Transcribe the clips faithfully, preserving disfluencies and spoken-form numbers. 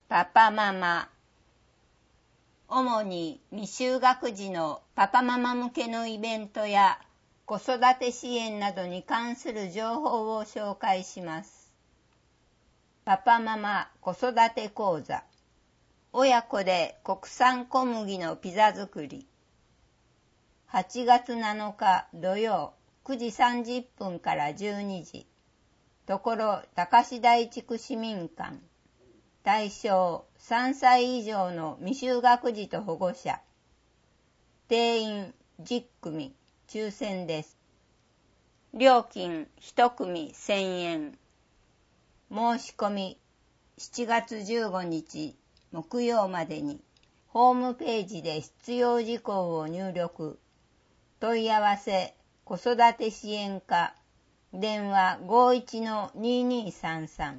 パパママ。主に未就学児のパパママ向けのイベントや子育て支援などに関する情報を紹介します。パパママ子育て講座。親子で国産小麦のピザ作り。はちがつなのか土曜くじさんじゅっぷんからじゅうにじ。ところ高志台地区市民館。対象さんさい以上の未就学児と保護者。定員じゅっくみ、抽選です。料金いちくみせんえん。申し込みしちがつじゅうごにち木曜までにホームページで必要事項を入力。問い合わせ子育て支援課電話 ごーいちのにーにーさんさん。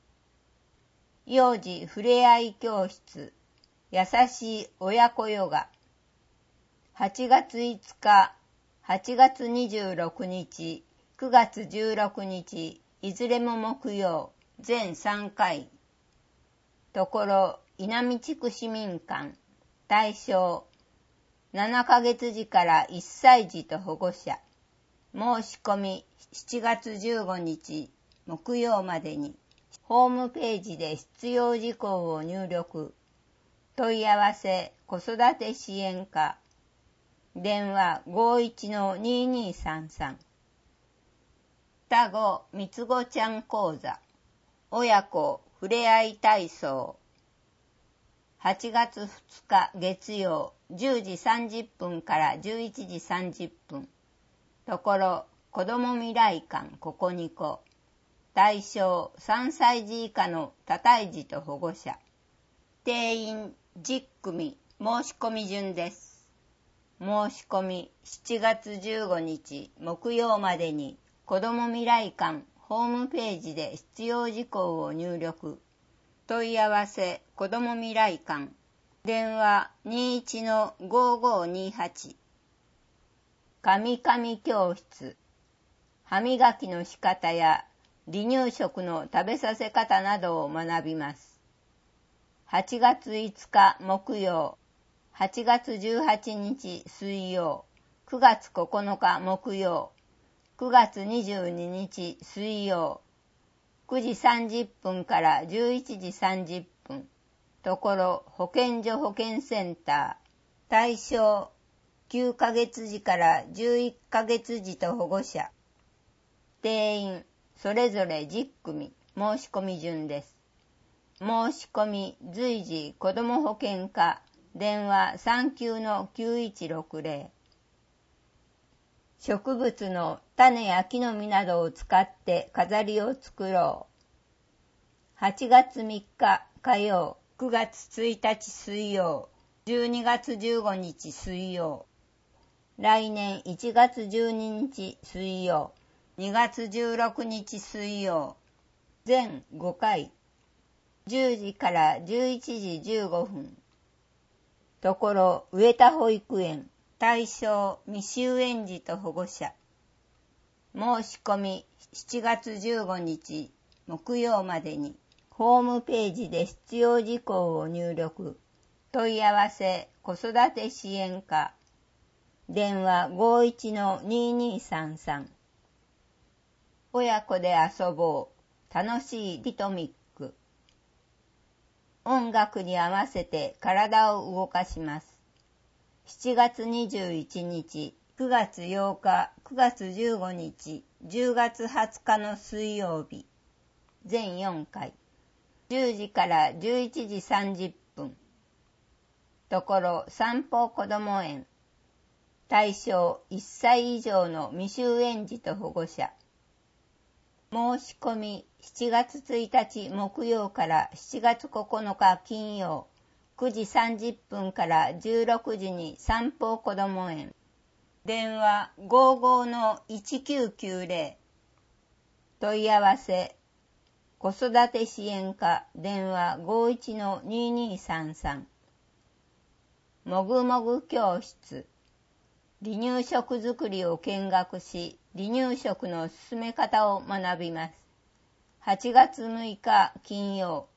幼児ふれあい教室優しい親子ヨガ。はちがついつか、はちがつにじゅうろくにち、くがつじゅうろくにち、いずれも木曜、全さんかい。ところ稲美地区市民館。対象ななかげつじからいっさい児と保護者。申し込みしちがつじゅうごにち木曜までにホームページで必要事項を入力。問い合わせ子育て支援課電話 ごーいちのにーにーさんさん。双子三つ子ちゃん講座親子ふれあい体操。はちがつふつか月曜じゅうじさんじゅっぷんからじゅういちじさんじゅっぷん。ところ子ども未来館ここにこ。対象さんさい児以下の多胎児と保護者。定員じゅっくみ、申し込み順です。申し込みしちがつじゅうごにち木曜までに子ども未来館ホームページで必要事項を入力。問い合わせ子ども未来館電話 にーいちのごーごーにーはち。かみかみ教室。歯磨きの仕方や離乳食の食べさせ方などを学びます。はちがついつか木曜、はちがつじゅうはちにち水曜、くがつここのか木曜、くがつにじゅうににち水曜、くじさんじゅっぷんからじゅういちじさんじゅっぷん。ところ保健所保健センター。対象きゅうかげつじからじゅういっかげつ児と保護者。定員それぞれじゅっくみ、申し込み順です。申し込み随時子ども保健課電話 さんきゅうのきゅういちろくぜろ。植物の種や木の実などを使って飾りを作ろう。はちがつみっか火曜、くがつついたち水曜、じゅうにがつじゅうごにち水曜。来年いちがつじゅうににち水曜、にがつじゅうろくにち水曜。全ごかい。じゅうじからじゅういちじじゅうごふん。ところ上田保育園。対象未就園児と保護者。申し込みしちがつじゅうごにち木曜までにホームページで必要事項を入力。問い合わせ子育て支援課電話 ごーいちのにーにーさんさん。親子で遊ぼう楽しいリトミック。音楽に合わせて体を動かします。しちがつにじゅういちにち、くがつようか、くがつじゅうごにち、じゅうがつはつかの水曜日。全よんかい。じゅうじからじゅういちじさんじゅっぷん。ところ散歩こども園。対象いっさい以上の未就園児と保護者。申し込みしちがつついたち木曜からしちがつここのか金曜、くじさんじゅっぷんからじゅうろくじに散歩こども園。電話 ごーごーのいちきゅうきゅうぜろ。問い合わせ子育て支援課電話 ごーいちのにーにーさんさん。もぐもぐ教室。離乳食作りを見学し、離乳食の進め方を学びます。はちがつむいか金曜、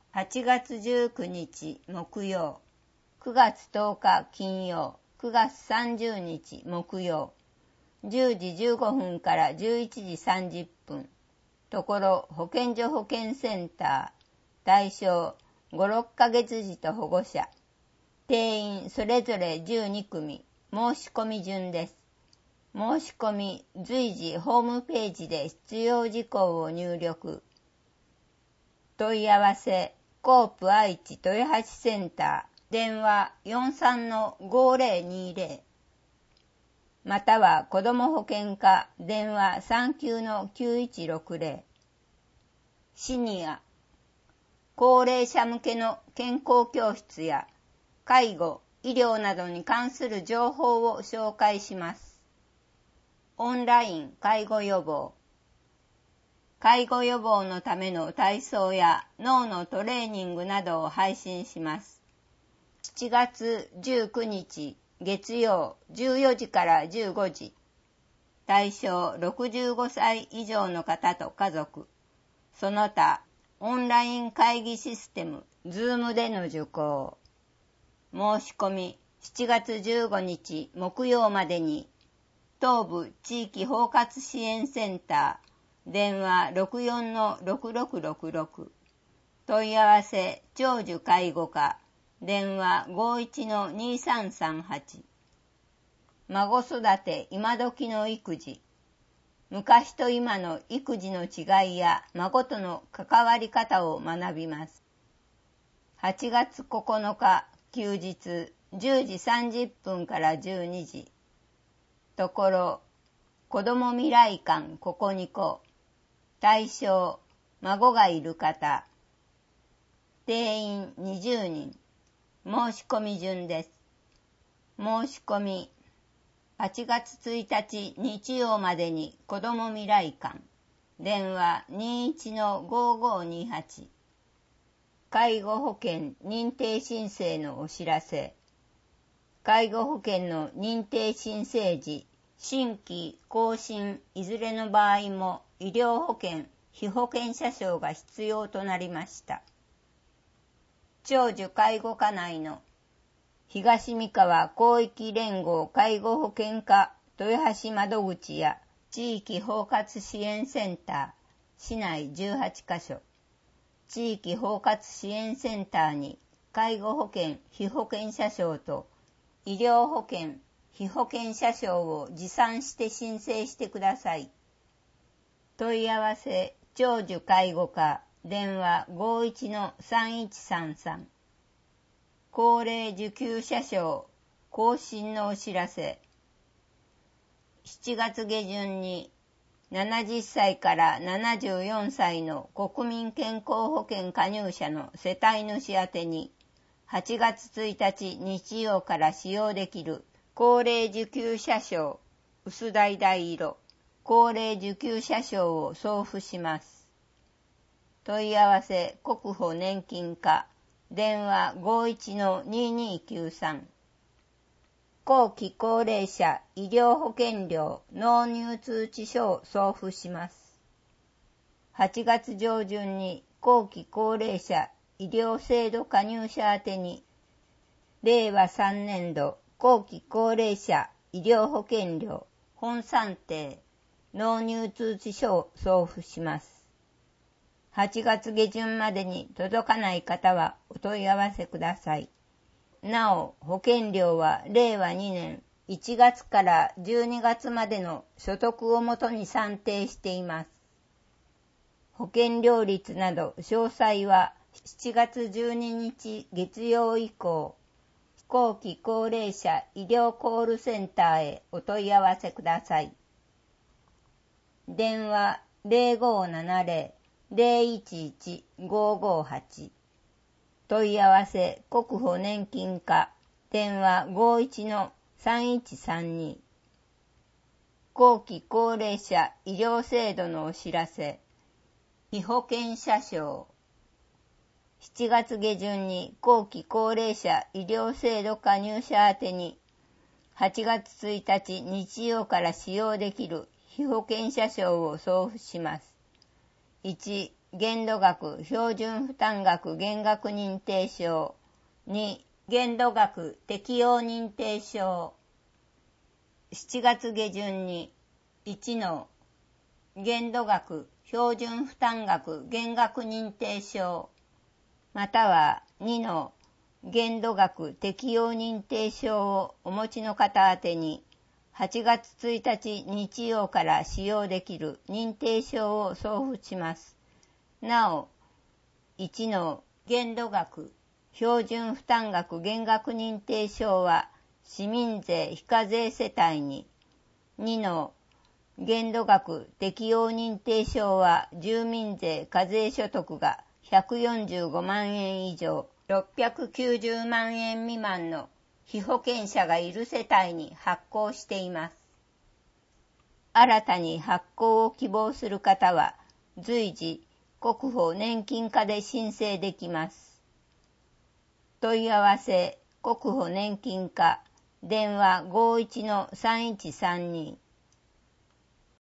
はちがつじゅうくにち木曜、くがつとおか金曜、くがつさんじゅうにち木曜、じゅうじじゅうごふんからじゅういちじさんじゅっぷん、ところ保健所保健センター、対象ご、ろっかげつ児と保護者、定員それぞれじゅうにくみ、申し込み順です。申し込み随時ホームページで必要事項を入力。問い合わせコープ愛知豊橋センター、電話 よんさんのごぜろにぜろ または子ども保健課電話 さんきゅうのきゅういちろくぜろ。シニア、高齢者向けの健康教室や介護、医療などに関する情報を紹介します。オンライン介護予防。介護予防のための体操や脳のトレーニングなどを配信します。しちがつじゅうくにち月曜じゅうよじからじゅうごじ。対象ろくじゅうごさい以上の方と家族。その他、オンライン会議システム、Zoom での受講。申し込みしちがつじゅうごにち木曜までに。東部地域包括支援センター、電話 ろくよんのろくろくろくろく。問い合わせ長寿介護課、電話 ごいちのにさんさんはち。孫育て今時の育児。昔と今の育児の違いや孫との関わり方を学びます。はちがつここのか休日じゅうじさんじゅっぷんからじゅうにじ。ところ、子ども未来館ここにこ。対象、孫がいる方。定員にじゅうにん。申し込み順です。申し込み、はちがつついたち日曜までに子ども未来館。電話 にいちのごごにはち。介護保険認定申請のお知らせ。介護保険の認定申請時、新規更新いずれの場合も医療保険被保険者証が必要となりました。長寿介護課内の東三河広域連合介護保険課豊橋窓口や地域包括支援センター市内じゅうはちかしょ、地域包括支援センターに介護保険被保険者証と医療保険被保険者証を持参して申請してください。問い合わせ長寿介護課電話 ごいちのさんいちさんさん。高齢受給者証更新のお知らせ。しちがつげじゅんにななじゅっさいからななじゅうよんさいの国民健康保険加入者の世帯主宛てにはちがつついたち日曜から使用できる高齢受給者証薄橙色高齢受給者証を送付します。問い合わせ国保年金課電話 ごいちのににきゅうさん。後期高齢者医療保険料納入通知書を送付します。はちがつ上旬に後期高齢者医療制度加入者宛てにれいわさんねんど後期高齢者医療保険料本算定納入通知書を送付します。はちがつげじゅんまでに届かない方はお問い合わせください。なお、保険料はれいわにねんいちがつからじゅうにがつまでの所得をもとに算定しています。保険料率など詳細はしちがつじゅうににち月曜以降、後期高齢者医療コールセンターへお問い合わせください。電話 ぜろごななぜろ ぜろいちいち ごごはち。問い合わせ国保年金課電話 ごいちのさんいちさんに。後期高齢者医療制度のお知らせ被保険者証。しちがつげじゅんに後期高齢者医療制度加入者宛てにはちがつついたち日曜から使用できる被保険者証を送付します。いち. 限度額標準負担額減額認定証。に、限度額適用認定証。しちがつ下旬にいちの限度額標準負担額減額認定証、またはにの限度額適用認定証をお持ちの方宛てにはちがつついたち日曜から使用できる認定証を送付します。なお、いちの限度額標準負担額減額認定証は市民税非課税世帯に、にの限度額適用認定証は住民税課税所得がひゃくよんじゅうごまんえん以上、ろっぴゃくきゅうじゅうまんえん未満の被保険者がいる世帯に発行しています。新たに発行を希望する方は随時国保年金課で申請できます。問い合わせ国保年金課電話 ごーいちのさんいちさんに